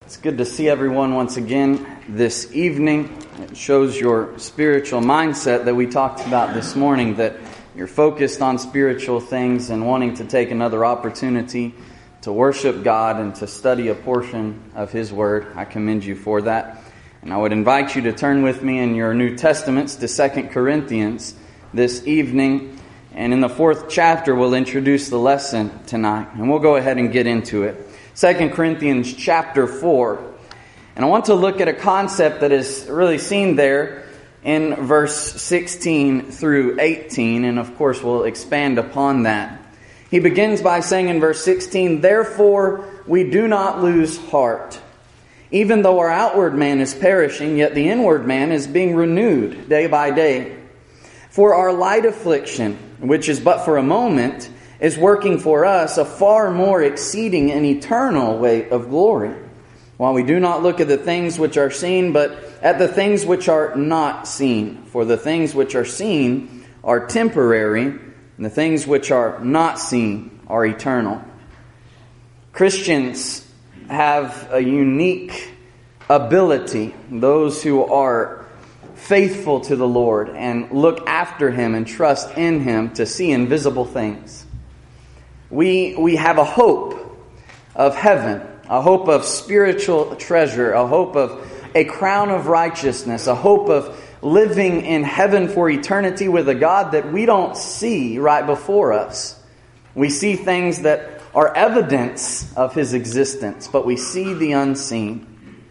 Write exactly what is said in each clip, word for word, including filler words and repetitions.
It's good to see everyone once again this evening. It shows your spiritual mindset that we talked about this morning, that you're focused on spiritual things and wanting to take another opportunity to worship God and to study a portion of His Word. I commend you for that. And I would invite you to turn with me in your New Testaments to Second Corinthians this evening. And in the fourth chapter, we'll introduce the lesson tonight. And we'll go ahead and get into it. Second Corinthians chapter four. And I want to look at a concept that is really seen there in verse sixteen through eighteen. And of course, we'll expand upon that. He begins by saying in verse sixteen, "Therefore we do not lose heart. Even though our outward man is perishing, yet the inward man is being renewed day by day. For our light affliction, which is but for a moment, is working for us a far more exceeding and eternal weight of glory. While we do not look at the things which are seen, but at the things which are not seen. For the things which are seen are temporary, and the things which are not seen are eternal." Christians have a unique ability, those who are faithful to the Lord and look after Him and trust in Him, to see invisible things. We, we have a hope of heaven, a hope of spiritual treasure, a hope of a crown of righteousness, a hope of living in heaven for eternity with a God that we don't see right before us. We see things that are evidence of His existence, but we see the unseen.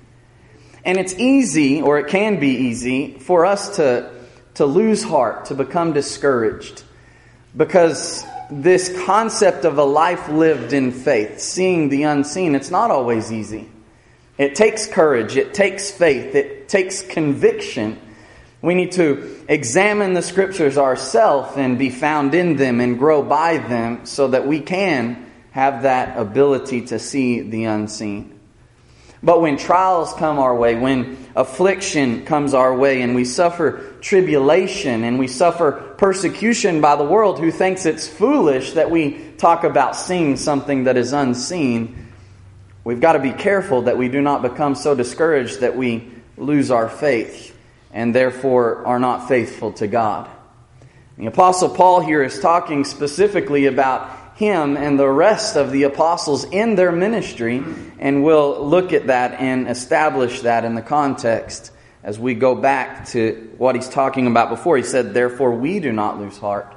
And it's easy, or it can be easy, for us to, to lose heart, to become discouraged. Because this concept of a life lived in faith, seeing the unseen, it's not always easy. It takes courage, it takes faith, it takes conviction. We need to examine the Scriptures ourselves and be found in them and grow by them so that we can have that ability to see the unseen. But when trials come our way, when affliction comes our way, and we suffer tribulation and we suffer persecution by the world who thinks it's foolish that we talk about seeing something that is unseen, we've got to be careful that we do not become so discouraged that we lose our faith and therefore are not faithful to God. The Apostle Paul here is talking specifically about him and the rest of the apostles in their ministry, and we'll look at that and establish that in the context as we go back to what he's talking about before. He said, "Therefore we do not lose heart."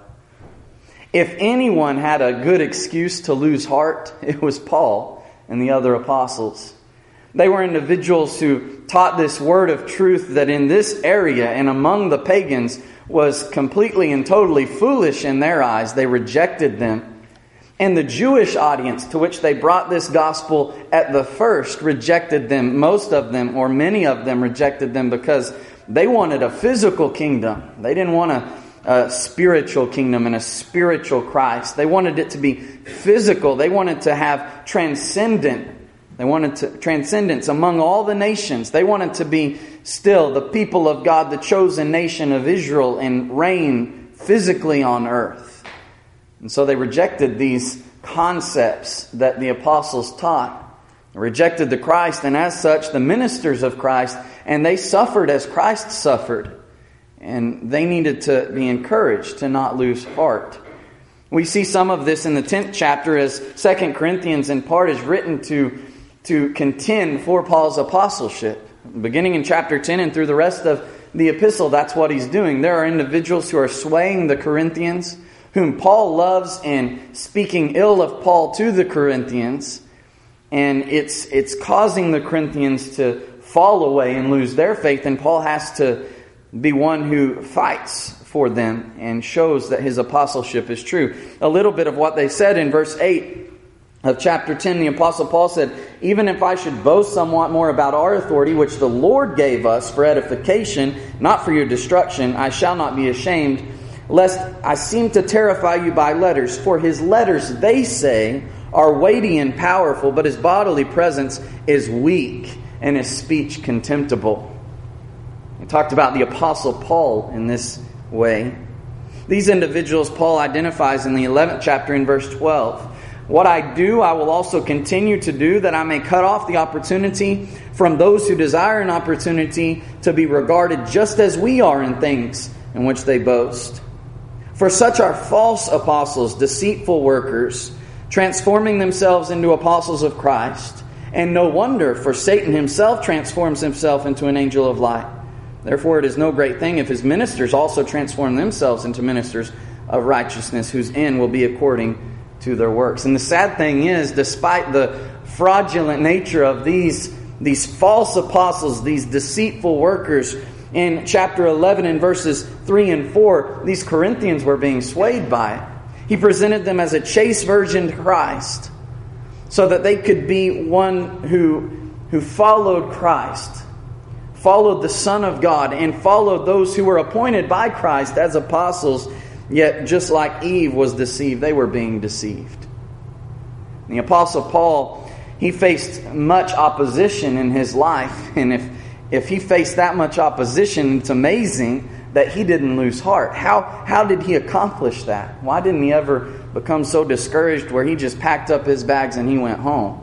If anyone had a good excuse to lose heart, it was Paul and the other apostles. They were individuals who taught this word of truth that in this area and among the pagans was completely and totally foolish in their eyes. They rejected them. And the Jewish audience to which they brought this gospel at the first rejected them. Most of them, or many of them, rejected them because they wanted a physical kingdom. They didn't want a, a spiritual kingdom and a spiritual Christ. They wanted it to be physical. They wanted to have transcendent. They wanted to, transcendence among all the nations. They wanted to be still the people of God, the chosen nation of Israel, and reign physically on earth. And so they rejected these concepts that the apostles taught. They rejected the Christ, and as such, the ministers of Christ, and they suffered as Christ suffered. And they needed to be encouraged to not lose heart. We see some of this in the tenth chapter, as Second Corinthians in part is written to, to contend for Paul's apostleship. Beginning in chapter ten and through the rest of the epistle, that's what he's doing. There are individuals who are swaying the Corinthians, whom Paul loves, and speaking ill of Paul to the Corinthians. And it's it's causing the Corinthians to fall away and lose their faith. And Paul has to be one who fights for them and shows that his apostleship is true. A little bit of what they said in verse eight of chapter ten, the Apostle Paul said, "Even if I should boast somewhat more about our authority, which the Lord gave us for edification, not for your destruction, I shall not be ashamed, lest I seem to terrify you by letters. For his letters, they say, are weighty and powerful, but his bodily presence is weak and his speech contemptible." We talked about the Apostle Paul in this way. These individuals Paul identifies in the eleventh chapter in verse twelve. What I do, I will also continue to do, that I may cut off the opportunity from those who desire an opportunity to be regarded just as we are in things in which they boast. For such are false apostles, deceitful workers, transforming themselves into apostles of Christ. And no wonder, for Satan himself transforms himself into an angel of light. Therefore it is no great thing if his ministers also transform themselves into ministers of righteousness, whose end will be according to their works. And the sad thing is, despite the fraudulent nature of these, these false apostles, these deceitful workers, in chapter eleven and verses three and four, these Corinthians were being swayed by it. He presented them as a chaste virgin to Christ, so that they could be one who, who followed Christ, followed the Son of God, and followed those who were appointed by Christ as apostles. Yet, just like Eve was deceived, they were being deceived. The Apostle Paul, he faced much opposition in his life. And if, if he faced that much opposition, it's amazing that he didn't lose heart. How, how did he accomplish that? Why didn't he ever become so discouraged where he just packed up his bags and he went home?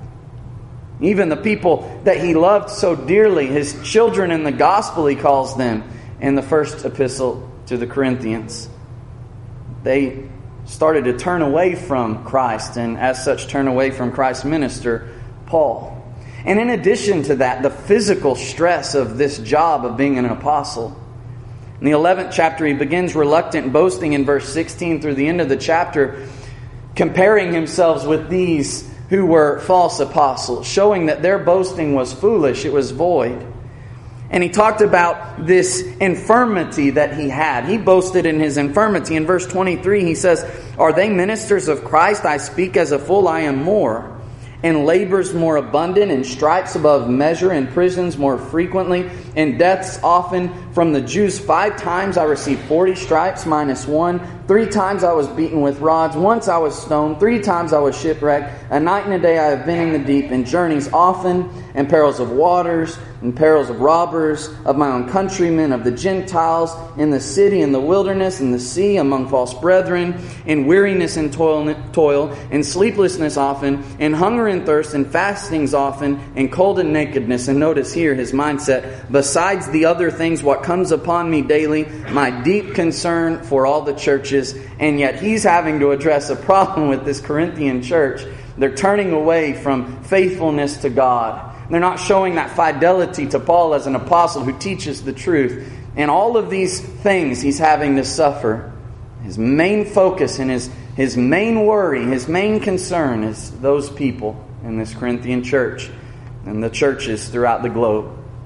Even the people that he loved so dearly, his children in the gospel, he calls them in the first epistle to the Corinthians. They started to turn away from Christ, and as such turn away from Christ's minister, Paul. And in addition to that, the physical stress of this job of being an apostle. In the eleventh chapter, he begins reluctant boasting in verse sixteen through the end of the chapter, comparing himself with these who were false apostles, showing that their boasting was foolish, it was void. And he talked about this infirmity that he had. He boasted in his infirmity. In verse twenty-three, he says, "Are they ministers of Christ? I speak as a fool, I am more. And labors more abundant, and stripes above measure, and prisons more frequently, and deaths often from the Jews. Five times I received forty stripes minus one. Three times I was beaten with rods. Once I was stoned. Three times I was shipwrecked. A night and a day I have been in the deep, in journeys often, and perils of waters, and perils of robbers, of my own countrymen, of the Gentiles, in the city, in the wilderness, in the sea, among false brethren, in weariness and toil, toil, in sleeplessness often, in hunger and thirst, and fastings often, and cold and nakedness." And notice here his mindset. "Besides the other things, what comes upon me daily, my deep concern for all the churches." And yet he's having to address a problem with this Corinthian church. They're turning away from faithfulness to God. They're not showing that fidelity to Paul as an apostle who teaches the truth. And all of these things he's having to suffer. His main focus and his, his main worry, his main concern is those people in this Corinthian church and the churches throughout the globe.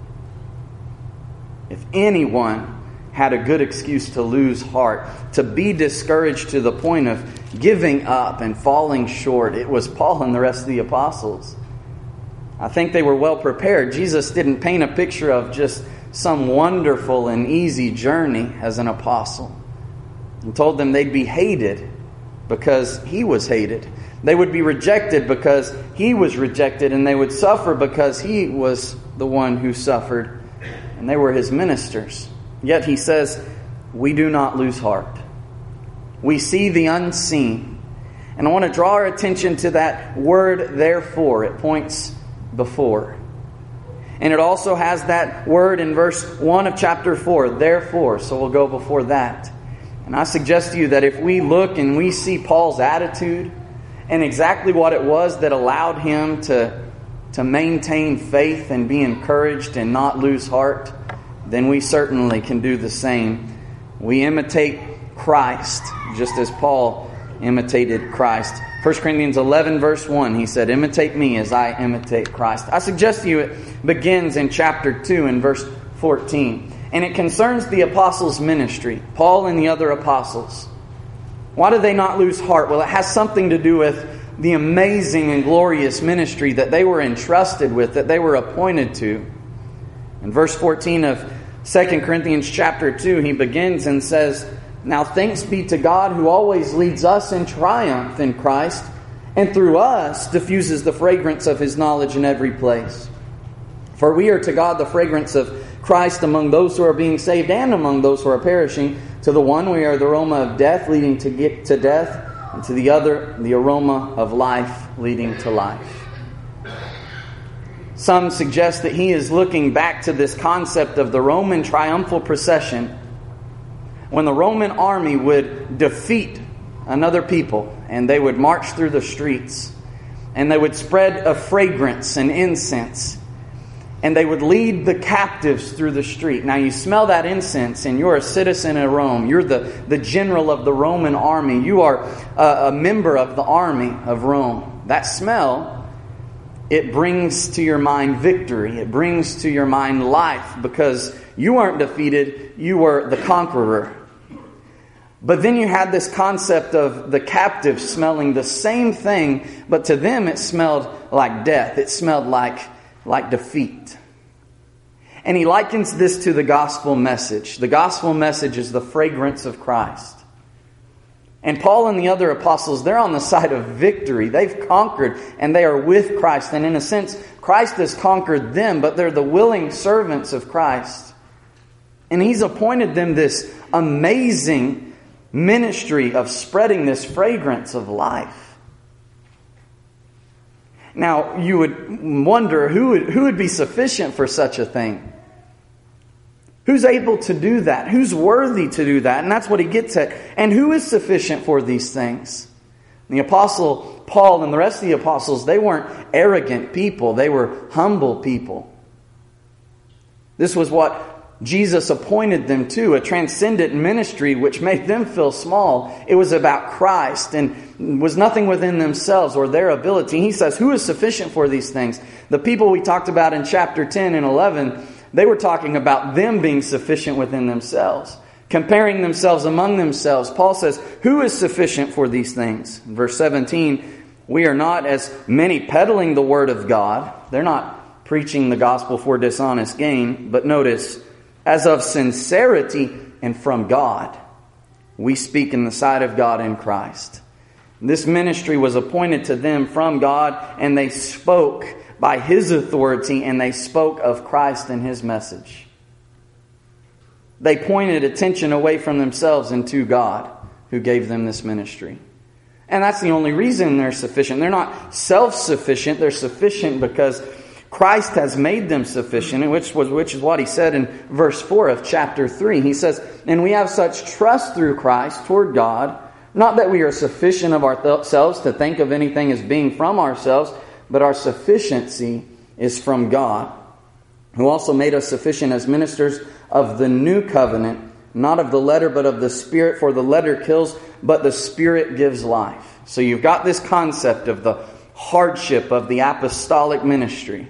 If anyone had a good excuse to lose heart, to be discouraged to the point of giving up and falling short, it was Paul and the rest of the apostles. I think they were well prepared. Jesus didn't paint a picture of just some wonderful and easy journey as an apostle. He told them they'd be hated because he was hated. They would be rejected because he was rejected, and they would suffer because he was the one who suffered, and they were his ministers. Yet he says, we do not lose heart. We see the unseen. And I want to draw our attention to that word therefore. It points before. And it also has that word in verse one of chapter four, therefore. So we'll go before that. And I suggest to you that if we look and we see Paul's attitude and exactly what it was that allowed him to, to maintain faith and be encouraged and not lose heart, then we certainly can do the same. We imitate Christ, just as Paul imitated Christ. First Corinthians eleven verse one, he said, imitate me as I imitate Christ. I suggest to you it begins in chapter two and verse fourteen. And it concerns the apostles' ministry, Paul and the other apostles. Why did they not lose heart? Well, it has something to do with the amazing and glorious ministry that they were entrusted with, that they were appointed to. In verse fourteen of Second Corinthians chapter two, he begins and says, now thanks be to God who always leads us in triumph in Christ, and through us diffuses the fragrance of His knowledge in every place. For we are to God the fragrance of Christ among those who are being saved and among those who are perishing. To the one we are the aroma of death leading to get to death, and to the other, the aroma of life leading to life. Some suggest that he is looking back to this concept of the Roman triumphal procession when the Roman army would defeat another people and they would march through the streets and they would spread a fragrance and incense and they would lead the captives through the street. Now you smell that incense and you're a citizen of Rome. You're the, the general of the Roman army. You are a, a member of the army of Rome. That smell, it brings to your mind victory. It brings to your mind life because you weren't defeated. You were the conqueror. But then you had this concept of the captive smelling the same thing, but to them it smelled like death. It smelled like, like defeat. And he likens this to the gospel message. The gospel message is the fragrance of Christ. And Paul and the other apostles, they're on the side of victory. They've conquered and they are with Christ. And in a sense, Christ has conquered them, but they're the willing servants of Christ. And He's appointed them this amazing ministry of spreading this fragrance of life. Now, you would wonder who would, who would be sufficient for such a thing? Who's able to do that? Who's worthy to do that? And that's what he gets at. And who is sufficient for these things? The Apostle Paul and the rest of the apostles, they weren't arrogant people. They were humble people. This was what Jesus appointed them to, a transcendent ministry which made them feel small. It was about Christ and was nothing within themselves or their ability. He says, who is sufficient for these things? The people we talked about in chapter ten and eleven, they were talking about them being sufficient within themselves, comparing themselves among themselves. Paul says, who is sufficient for these things? Verse seventeen, we are not as many peddling the word of God. They're not preaching the gospel for dishonest gain, but notice, as of sincerity and from God, we speak in the sight of God in Christ. This ministry was appointed to them from God, and they spoke by His authority, and they spoke of Christ and His message. They pointed attention away from themselves and to God, who gave them this ministry. And that's the only reason they're sufficient. They're not self-sufficient. They're sufficient because Christ has made them sufficient, which was which is what he said in verse four of chapter three. He says, and we have such trust through Christ toward God, not that we are sufficient of ourselves to think of anything as being from ourselves, but our sufficiency is from God, who also made us sufficient as ministers of the new covenant, not of the letter, but of the Spirit. For the letter kills, but the Spirit gives life. So you've got this concept of the hardship of the apostolic ministry.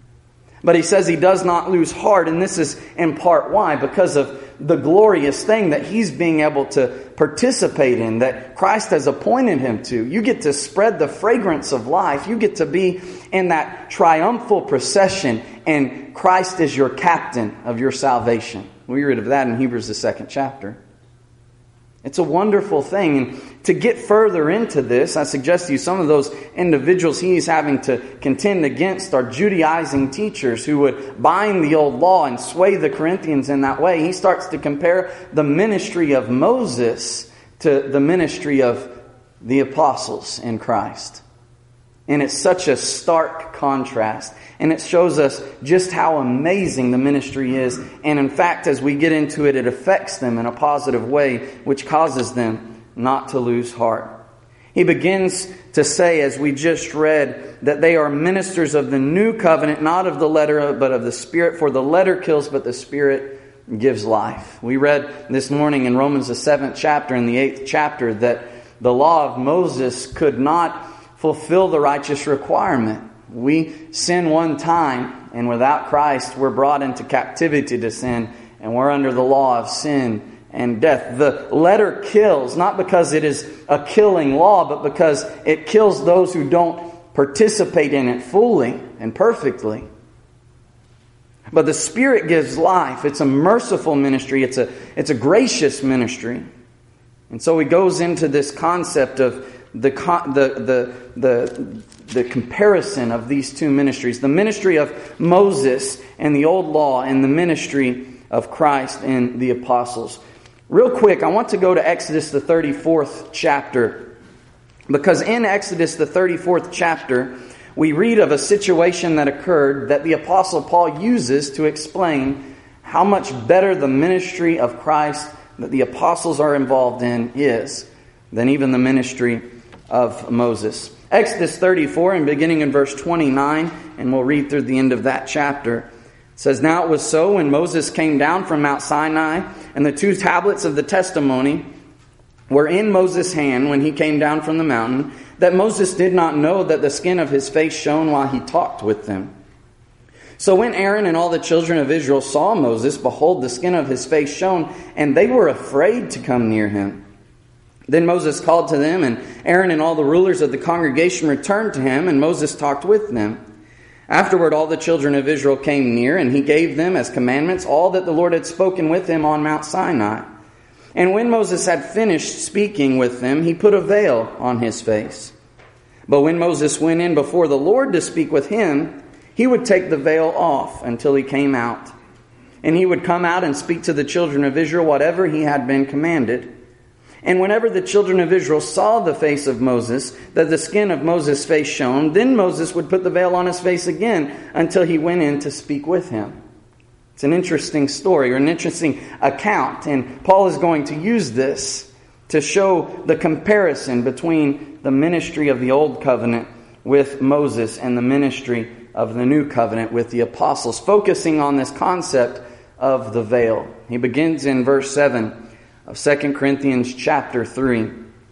But he says he does not lose heart, and this is in part why? Because of the glorious thing that he's being able to participate in, that Christ has appointed him to. You get to spread the fragrance of life. You get to be in that triumphal procession, and Christ is your captain of your salvation. We read of that in Hebrews, the second chapter. It's a wonderful thing. And to get further into this, I suggest to you some of those individuals he's having to contend against are Judaizing teachers who would bind the old law and sway the Corinthians in that way. He starts to compare the ministry of Moses to the ministry of the apostles in Christ. And it's such a stark contrast. And it shows us just how amazing the ministry is. And in fact, as we get into it, it affects them in a positive way, which causes them not to lose heart. He begins to say, as we just read, that they are ministers of the new covenant, not of the letter, but of the Spirit. For the letter kills, but the Spirit gives life. We read this morning in Romans, the seventh chapter, and the eighth chapter, that the law of Moses could not fulfill the righteous requirement. We sin one time, and without Christ, we're brought into captivity to sin, and we're under the law of sin and death. The letter kills, not because it is a killing law, but because it kills those who don't participate in it fully and perfectly. But the Spirit gives life. It's a merciful ministry. It's a, it's a gracious ministry. And so he goes into this concept of the the the the the comparison of these two ministries. The ministry of Moses and the old law, and the ministry of Christ and the apostles. Real quick, I want to go to Exodus, the thirty-fourth chapter. Because in Exodus, the thirty-fourth chapter, we read of a situation that occurred that the Apostle Paul uses to explain how much better the ministry of Christ that the apostles are involved in is than even the ministry of Moses. Exodus thirty-four, and beginning in verse twenty-nine, and we'll read through the end of that chapter. It says, "Now it was so when Moses came down from Mount Sinai, and the two tablets of the testimony were in Moses' hand when he came down from the mountain, that Moses did not know that the skin of his face shone while he talked with them. So when Aaron and all the children of Israel saw Moses, behold, the skin of his face shone, and they were afraid to come near him. Then Moses called to them, and Aaron and all the rulers of the congregation returned to him, and Moses talked with them. Afterward, all the children of Israel came near, and he gave them as commandments all that the Lord had spoken with him on Mount Sinai. And when Moses had finished speaking with them, he put a veil on his face. But when Moses went in before the Lord to speak with him, he would take the veil off until he came out. And he would come out and speak to the children of Israel whatever he had been commanded. And whenever the children of Israel saw the face of Moses, that the skin of Moses' face shone, then Moses would put the veil on his face again until he went in to speak with him." It's an interesting story, or an interesting account. And Paul is going to use this to show the comparison between the ministry of the Old Covenant with Moses and the ministry of the New Covenant with the apostles, focusing on this concept of the veil. He begins in verse seven of Second Corinthians chapter three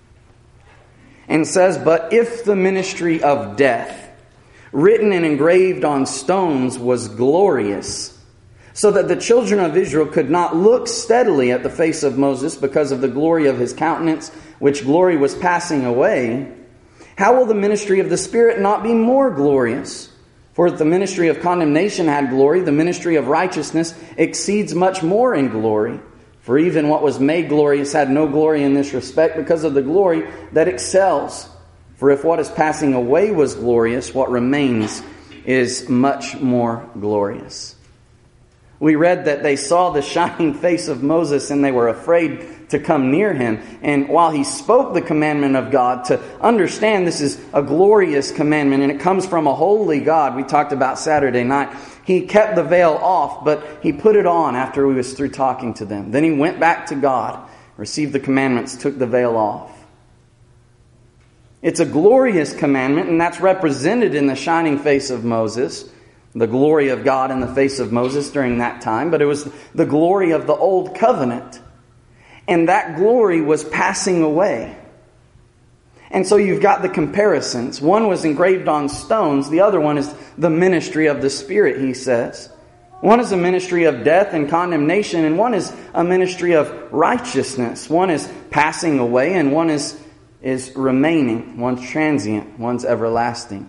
and says, "But if the ministry of death, written and engraved on stones, was glorious, so that the children of Israel could not look steadily at the face of Moses because of the glory of his countenance, which glory was passing away, how will the ministry of the Spirit not be more glorious? For if the ministry of condemnation had glory, the ministry of righteousness exceeds much more in glory. For even what was made glorious had no glory in this respect because of the glory that excels. For if what is passing away was glorious, what remains is much more glorious." We read that they saw the shining face of Moses and they were afraid to come near him. And while he spoke the commandment of God, to understand this is a glorious commandment and it comes from a holy God, we talked about Saturday night, he kept the veil off, but he put it on after he was through talking to them. Then he went back to God, received the commandments, took the veil off. It's a glorious commandment, and that's represented in the shining face of Moses, the glory of God in the face of Moses during that time, but it was the glory of the Old Covenant. And that glory was passing away. And so you've got the comparisons. One was engraved on stones. The other one is the ministry of the Spirit, he says. One is a ministry of death and condemnation, and one is a ministry of righteousness. One is passing away, and one is, is remaining. One's transient, one's everlasting.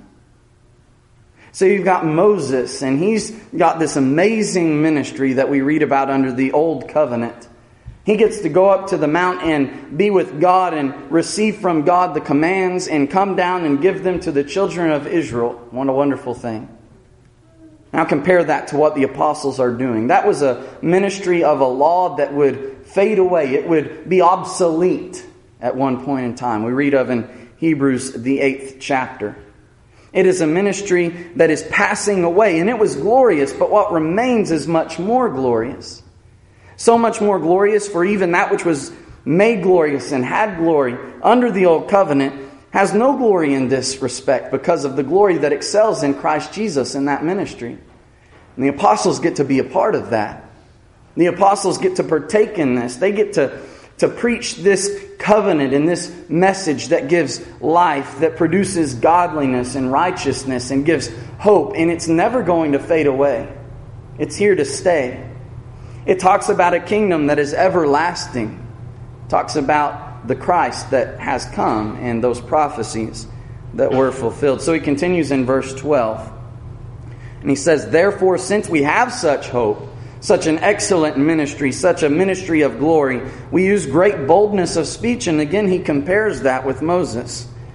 So you've got Moses, and he's got this amazing ministry that we read about under the Old Covenant. He gets to go up to the mount and be with God and receive from God the commands and come down and give them to the children of Israel. What a wonderful thing. Now compare that to what the apostles are doing. That was a ministry of a law that would fade away. It would be obsolete at one point in time. We read of in Hebrews, the eighth chapter. It is a ministry that is passing away, and it was glorious, but what remains is much more glorious. So much more glorious, for even that which was made glorious and had glory under the Old Covenant has no glory in this respect because of the glory that excels in Christ Jesus in that ministry. And the apostles get to be a part of that. The apostles get to partake in this. They get to, to preach this covenant and this message that gives life, that produces godliness and righteousness and gives hope. And it's never going to fade away. It's here to stay. It talks about a kingdom that is everlasting. It talks about the Christ that has come and those prophecies that were fulfilled. So he continues in verse twelve. And he says, "Therefore, since we have such hope, such an excellent ministry, such a ministry of glory, we use great boldness of speech." And again, he compares that with Moses.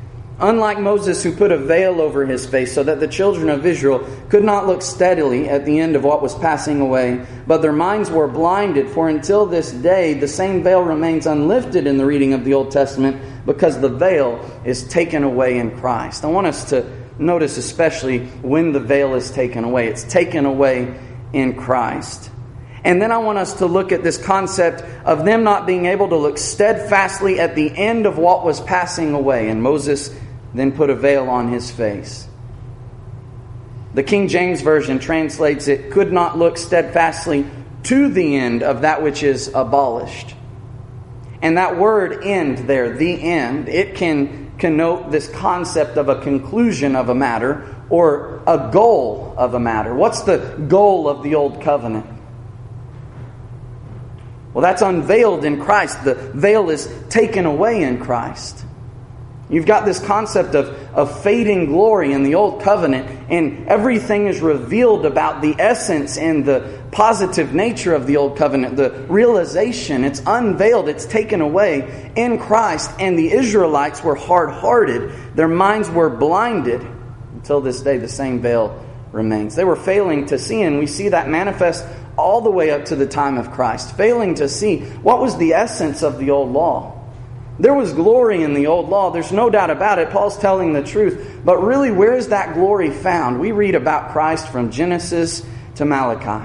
Unlike Moses, who put a veil over his face so that the children of Israel could not look steadily at the end of what was passing away, but their minds were blinded, for until this day the same veil remains unlifted in the reading of the Old Testament, because the veil is taken away in Christ. I want us to notice especially when the veil is taken away. It's taken away in Christ. And then I want us to look at this concept of them not being able to look steadfastly at the end of what was passing away. And Moses then put a veil on his face. The King James Version translates it, could not look steadfastly to the end of that which is abolished. And that word end there, the end, it can connote this concept of a conclusion of a matter or a goal of a matter. What's the goal of the Old Covenant? Well, that's unveiled in Christ. The veil is taken away in Christ. You've got this concept of, of fading glory in the Old Covenant, and everything is revealed about the essence and the positive nature of the Old Covenant. The realization, it's unveiled, it's taken away in Christ, and the Israelites were hard-hearted. Their minds were blinded. Until this day, the same veil remains. They were failing to see, and we see that manifest all the way up to the time of Christ. Failing to see what was the essence of the old law. There was glory in the old law. There's no doubt about it. Paul's telling the truth. But really, where is that glory found? We read about Christ from Genesis to Malachi.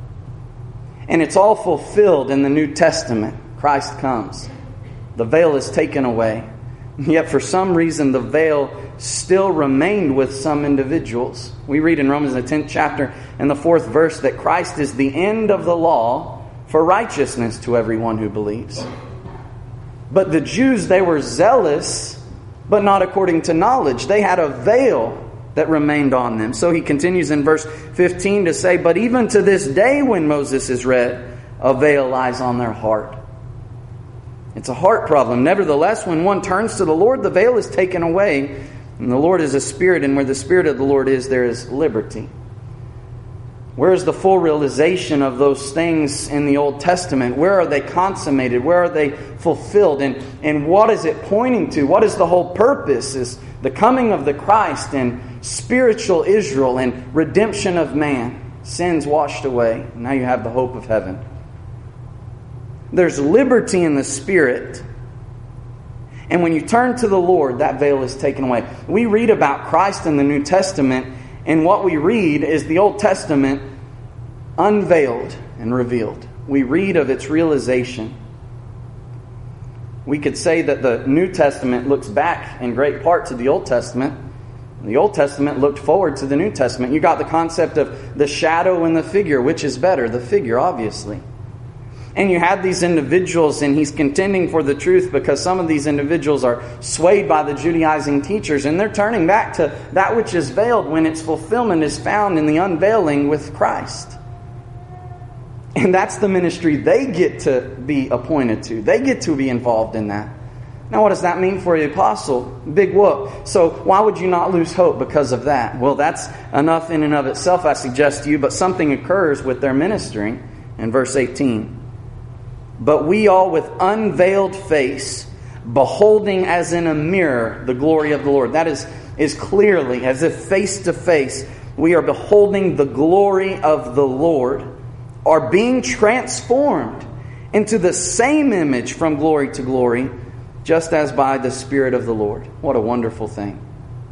And it's all fulfilled in the New Testament. Christ comes. The veil is taken away. Yet for some reason, the veil still remained with some individuals. We read in Romans the tenth chapter and the fourth verse that Christ is the end of the law for righteousness to everyone who believes. But the Jews, they were zealous, but not according to knowledge. They had a veil that remained on them. So he continues in verse fifteen to say, but even to this day when Moses is read, a veil lies on their heart. It's a heart problem. Nevertheless, when one turns to the Lord, the veil is taken away. And the Lord is a spirit, and where the Spirit of the Lord is, there is liberty. Where is the full realization of those things in the Old Testament? Where are they consummated? Where are they fulfilled? And, and what is it pointing to? What is the whole purpose? Is the coming of the Christ and spiritual Israel and redemption of man. Sins washed away. Now you have the hope of heaven. There's liberty in the Spirit. And when you turn to the Lord, that veil is taken away. We read about Christ in the New Testament, and what we read is the Old Testament unveiled and revealed. We read of its realization. We could say that the New Testament looks back in great part to the Old Testament. The Old Testament looked forward to the New Testament. You got the concept of the shadow and the figure. Which is better? The figure, obviously. And you have these individuals, and he's contending for the truth because some of these individuals are swayed by the Judaizing teachers, and they're turning back to that which is veiled when its fulfillment is found in the unveiling with Christ. And that's the ministry they get to be appointed to. They get to be involved in that. Now, what does that mean for the apostle? Big whoop. So why would you not lose hope because of that? Well, that's enough in and of itself, I suggest to you, but something occurs with their ministry in verse eighteen. But we all with unveiled face, beholding as in a mirror the glory of the Lord. That is, is clearly, as if face to face, we are beholding the glory of the Lord, are being transformed into the same image from glory to glory, just as by the Spirit of the Lord. What a wonderful thing.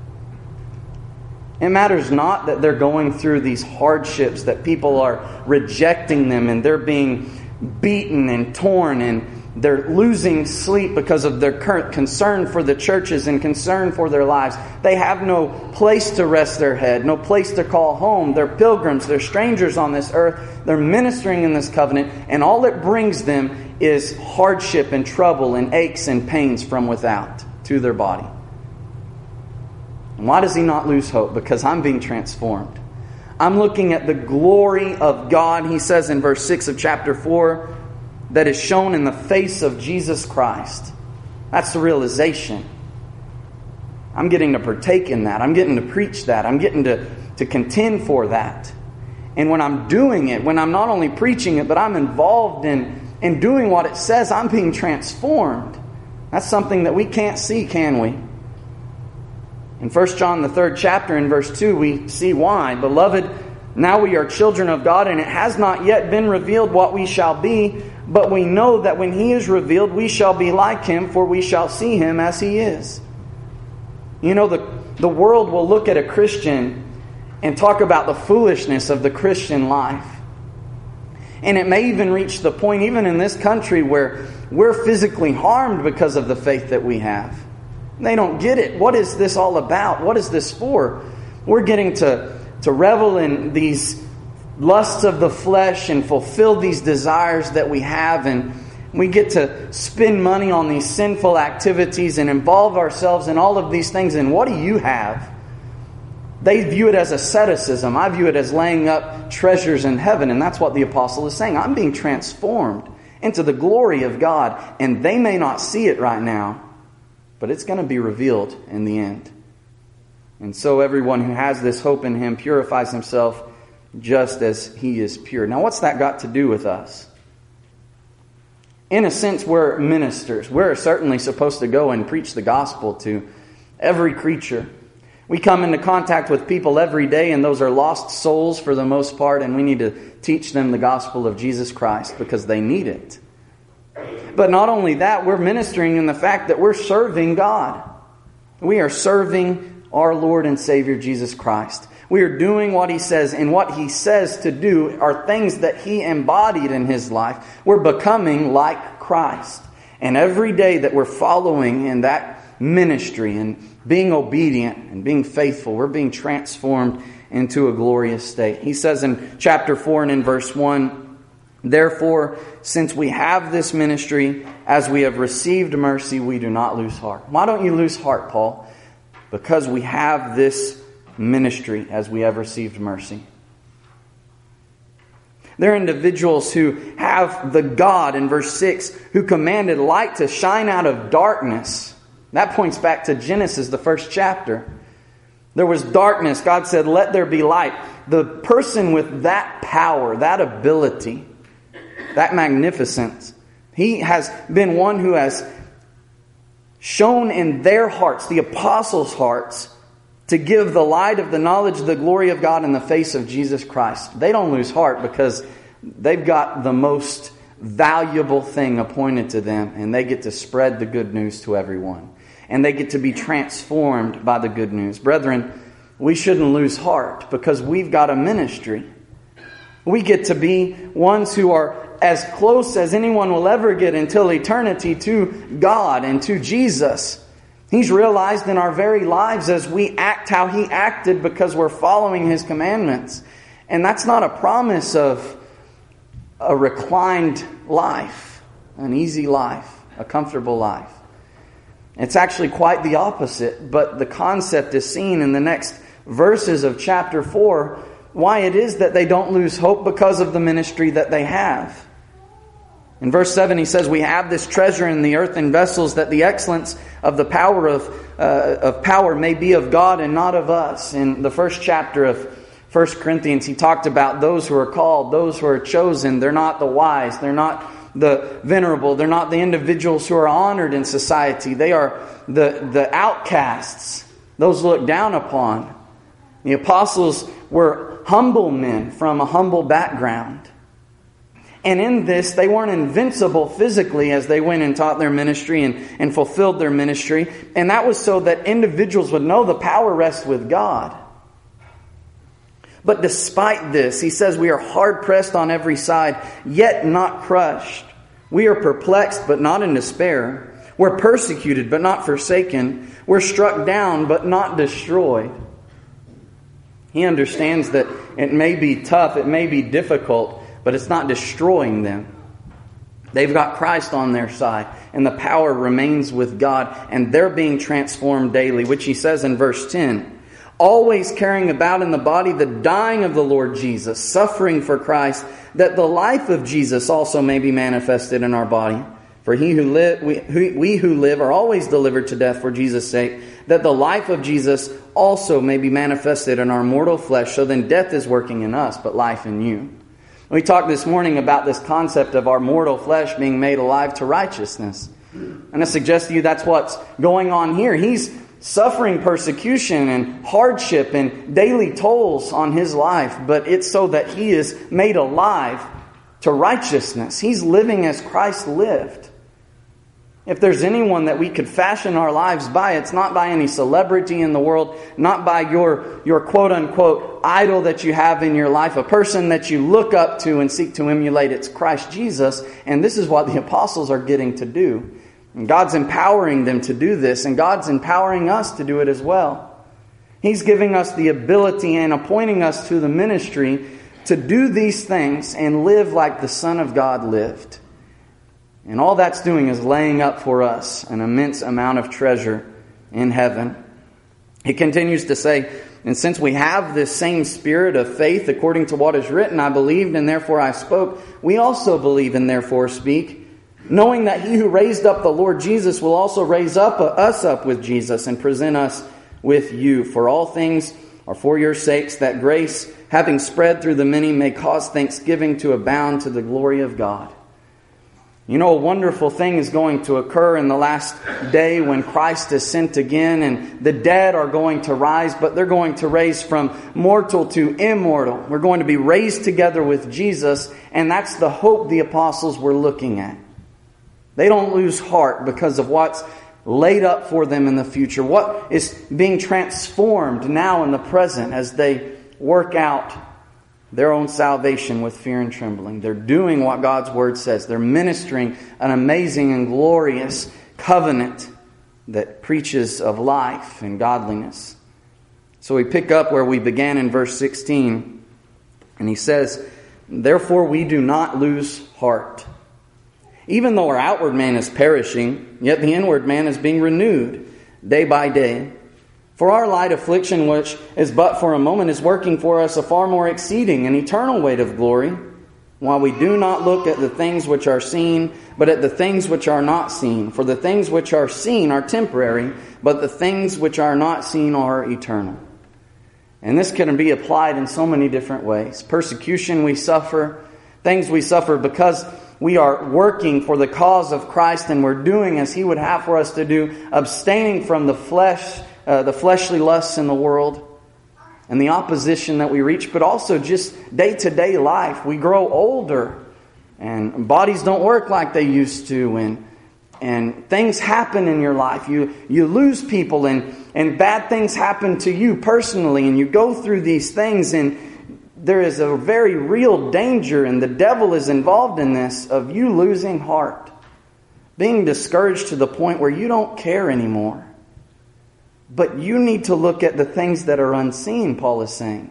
It matters not that they're going through these hardships, that people are rejecting them and they're being beaten and torn and they're losing sleep because of their current concern for the churches and concern for their lives. They have no place to rest their head, no place to call home. They're pilgrims, they're strangers on this earth. They're ministering in this covenant, and all it brings them is hardship and trouble and aches and pains from without to their body. And why does he not lose hope? Because I'm being transformed. I'm looking at the glory of God, he says in verse six of chapter four, that is shown in the face of Jesus Christ. That's the realization. I'm getting to partake in that. I'm getting to preach that. I'm getting to, to contend for that. And when I'm doing it, when I'm not only preaching it, but I'm involved in, in doing what it says, I'm being transformed. That's something that we can't see, can we? In First John, the third chapter, in verse two, we see why. Beloved, now we are children of God, and it has not yet been revealed what we shall be, but we know that when He is revealed, we shall be like Him, for we shall see Him as He is. You know, the, the world will look at a Christian and talk about the foolishness of the Christian life. And it may even reach the point, even in this country, where we're physically harmed because of the faith that we have. They don't get it. What is this all about? What is this for? We're getting to, to revel in these lusts of the flesh and fulfill these desires that we have, and we get to spend money on these sinful activities and involve ourselves in all of these things. And what do you have? They view it as asceticism. I view it as laying up treasures in heaven. And that's what the apostle is saying. I'm being transformed into the glory of God. And they may not see it right now, but it's going to be revealed in the end. And so everyone who has this hope in Him purifies himself just as He is pure. Now, what's that got to do with us? In a sense, we're ministers. We're certainly supposed to go and preach the gospel to every creature. We come into contact with people every day, and those are lost souls for the most part, and we need to teach them the gospel of Jesus Christ because they need it. But not only that, we're ministering in the fact that we're serving God. We are serving our Lord and Savior Jesus Christ. We are doing what He says, and what He says to do are things that He embodied in His life. We're becoming like Christ. And every day that we're following in that ministry and being obedient and being faithful, we're being transformed into a glorious state. He says in chapter four and in verse one, therefore, since we have this ministry, as we have received mercy, we do not lose heart. Why don't you lose heart, Paul? Because we have this ministry as we have received mercy. There are individuals who have the God, in verse six, who commanded light to shine out of darkness. That points back to Genesis, the first chapter. There was darkness. God said, let there be light. The person with that power, that ability, that magnificence, he has been one who has shown in their hearts, the apostles' hearts, to give the light of the knowledge of the glory of God in the face of Jesus Christ. They don't lose heart because they've got the most valuable thing appointed to them, and they get to spread the good news to everyone. And they get to be transformed by the good news. Brethren, we shouldn't lose heart because we've got a ministry. We get to be ones who are as close as anyone will ever get until eternity to God and to Jesus. He's realized in our very lives as we act how He acted because we're following His commandments. And that's not a promise of a reclined life, an easy life, a comfortable life. It's actually quite the opposite, but the concept is seen in the next verses of chapter four, why it is that they don't lose hope because of the ministry that they have. In verse seven, he says, we have this treasure in the earthen vessels, that the excellence of the power of, uh, of power may be of God and not of us. In the first chapter of First Corinthians, he talked about those who are called, those who are chosen. They're not the wise. They're not the venerable. They're not the individuals who are honored in society. They are the, the outcasts, those looked down upon. The apostles were humble men from a humble background. And in this, they weren't invincible physically as they went and taught their ministry and, and fulfilled their ministry. And that was so that individuals would know the power rests with God. But despite this, he says, we are hard pressed on every side, yet not crushed. We are perplexed, but not in despair. We're persecuted, but not forsaken. We're struck down, but not destroyed. He understands that it may be tough, it may be difficult, but it's not destroying them. They've got Christ on their side, and the power remains with God, and they're being transformed daily, which he says in verse ten. Always carrying about in the body the dying of the Lord Jesus, suffering for Christ, that the life of Jesus also may be manifested in our body. For he who live, we, who, we who live are always delivered to death for Jesus' sake, that the life of Jesus also may be manifested in our mortal flesh. So then death is working in us, but life in you. We talked this morning about this concept of our mortal flesh being made alive to righteousness. And I suggest to you that's what's going on here. He's suffering persecution and hardship and daily tolls on his life, but it's so that he is made alive to righteousness. He's living as Christ lived. If there's anyone that we could fashion our lives by, it's not by any celebrity in the world, not by your, your quote-unquote idol that you have in your life, a person that you look up to and seek to emulate. It's Christ Jesus, and this is what the apostles are getting to do. And God's empowering them to do this, and God's empowering us to do it as well. He's giving us the ability and appointing us to the ministry to do these things and live like the Son of God lived. And all that's doing is laying up for us an immense amount of treasure in heaven. He continues to say, and since we have this same spirit of faith, according to what is written, I believed and therefore I spoke, we also believe and therefore speak, knowing that He who raised up the Lord Jesus will also raise up us up with Jesus and present us with you. For all things are for your sakes, that grace, having spread through the many, may cause thanksgiving to abound to the glory of God. You know, a wonderful thing is going to occur in the last day when Christ is sent again, and the dead are going to rise, but they're going to raise from mortal to immortal. We're going to be raised together with Jesus, and that's the hope the apostles were looking at. They don't lose heart because of what's laid up for them in the future, what is being transformed now in the present as they work out their own salvation with fear and trembling. They're doing what God's Word says. They're ministering an amazing and glorious covenant that preaches of life and godliness. So we pick up where we began in verse sixteen. And he says, therefore we do not lose heart. Even though our outward man is perishing, yet the inward man is being renewed day by day. For our light affliction, which is but for a moment, is working for us a far more exceeding and eternal weight of glory, while we do not look at the things which are seen, but at the things which are not seen. For the things which are seen are temporary, but the things which are not seen are eternal. And this can be applied in so many different ways. Persecution we suffer, things we suffer because we are working for the cause of Christ, and we're doing as He would have for us to do, abstaining from the flesh, Uh, the fleshly lusts in the world and the opposition that we reach, but also just day-to-day life. We grow older and bodies don't work like they used to, and and things happen in your life. You you lose people, and, and bad things happen to you personally, and you go through these things, and there is a very real danger, and the devil is involved in this, of you losing heart, being discouraged to the point where you don't care anymore. But you need to look at the things that are unseen, Paul is saying.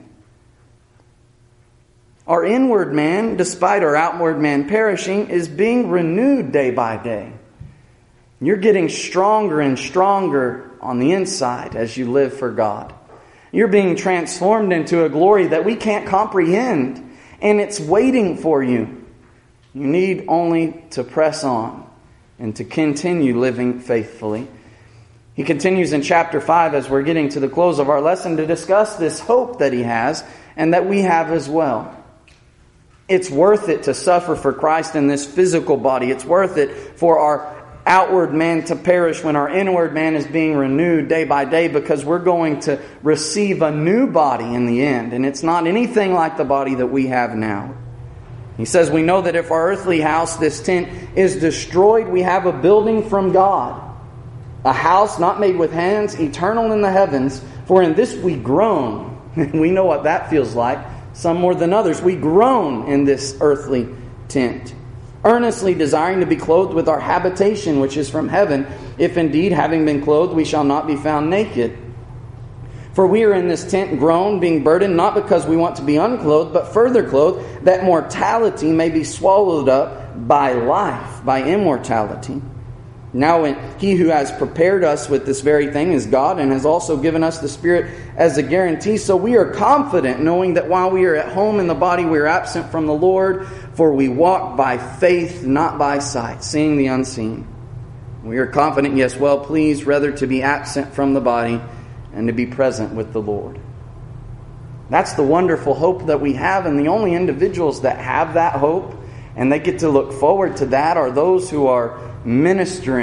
Our inward man, despite our outward man perishing, is being renewed day by day. You're getting stronger and stronger on the inside as you live for God. You're being transformed into a glory that we can't comprehend, and it's waiting for you. You need only to press on and to continue living faithfully. He continues in chapter five as we're getting to the close of our lesson to discuss this hope that he has and that we have as well. It's worth it to suffer for Christ in this physical body. It's worth it for our outward man to perish when our inward man is being renewed day by day, because we're going to receive a new body in the end. And it's not anything like the body that we have now. He says we know that if our earthly house, this tent, is destroyed, we have a building from God. A house not made with hands, eternal in the heavens. For in this we groan. We know what that feels like, some more than others. We groan in this earthly tent, earnestly desiring to be clothed with our habitation, which is from heaven, if indeed, having been clothed, we shall not be found naked. For we are in this tent groan, being burdened, not because we want to be unclothed, but further clothed, that mortality may be swallowed up by life, by immortality. Now He who has prepared us with this very thing is God, and has also given us the Spirit as a guarantee. So we are confident, knowing that while we are at home in the body, we are absent from the Lord. For we walk by faith, not by sight, seeing the unseen. We are confident, yes, well pleased, rather to be absent from the body and to be present with the Lord. That's the wonderful hope that we have, and the only individuals that have that hope and they get to look forward to that are those who are ministering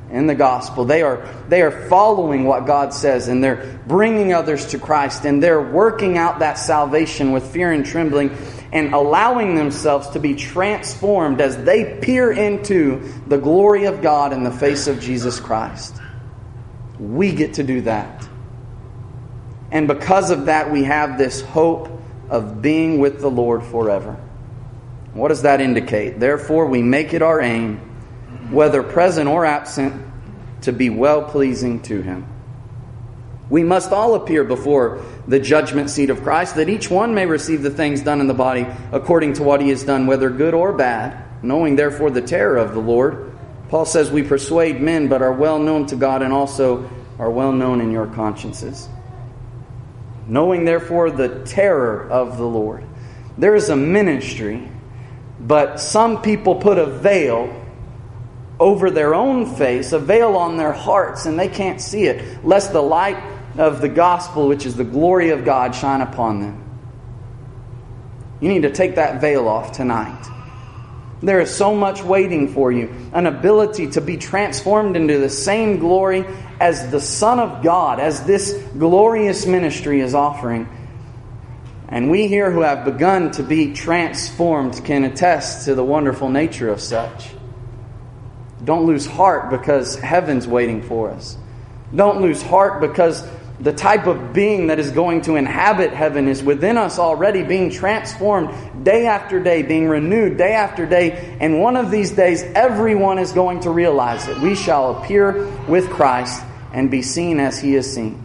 in the gospel. They are, they are following what God says, and they're bringing others to Christ, and they're working out that salvation with fear and trembling, and allowing themselves to be transformed as they peer into the glory of God in the face of Jesus Christ. We get to do that. And because of that, we have this hope of being with the Lord forever. What does that indicate? Therefore, we make it our aim, whether present or absent, to be well-pleasing to Him. We must all appear before the judgment seat of Christ, that each one may receive the things done in the body according to what he has done, whether good or bad, knowing therefore the terror of the Lord. Paul says, we persuade men, but are well known to God, and also are well known in your consciences. Knowing therefore the terror of the Lord. There is a ministry, but some people put a veil over their own face, a veil on their hearts, and they can't see it, lest the light of the gospel, which is the glory of God, shine upon them. You need to take that veil off tonight. There is so much waiting for you. An ability to be transformed into the same glory as the Son of God, as this glorious ministry is offering. And we here who have begun to be transformed can attest to the wonderful nature of such. Don't lose heart because heaven's waiting for us. Don't lose heart because the type of being that is going to inhabit heaven is within us already, being transformed day after day, being renewed day after day. And one of these days, everyone is going to realize it. We shall appear with Christ and be seen as He is seen.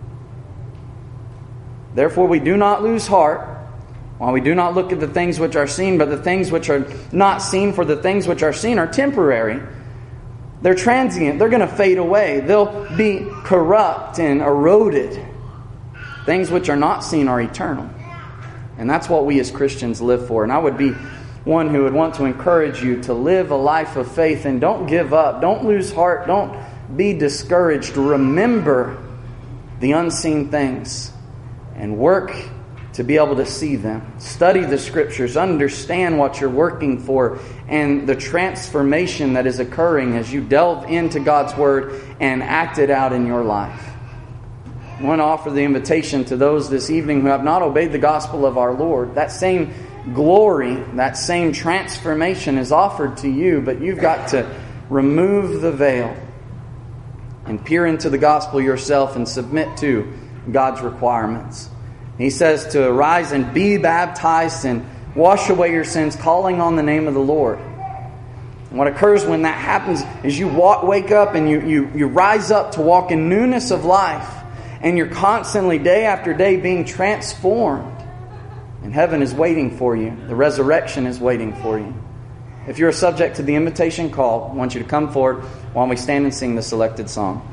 Therefore, we do not lose heart, while we do not look at the things which are seen, but the things which are not seen, for the things which are seen are temporary. They're transient. They're going to fade away. They'll be corrupt and eroded. Things which are not seen are eternal. And that's what we as Christians live for. And I would be one who would want to encourage you to live a life of faith, and don't give up. Don't lose heart. Don't be discouraged. Remember the unseen things and work to be able to see them. Study the Scriptures. Understand what you're working for and the transformation that is occurring as you delve into God's Word and act it out in your life. I want to offer the invitation to those this evening who have not obeyed the gospel of our Lord. That same glory, that same transformation is offered to you, but you've got to remove the veil and peer into the gospel yourself and submit to God's requirements. He says to arise and be baptized and wash away your sins, calling on the name of the Lord. And what occurs when that happens is you walk, wake up and you, you, you rise up to walk in newness of life. And you're constantly, day after day, being transformed. And heaven is waiting for you. The resurrection is waiting for you. If you're subject to the invitation call, I want you to come forward while we stand and sing the selected song.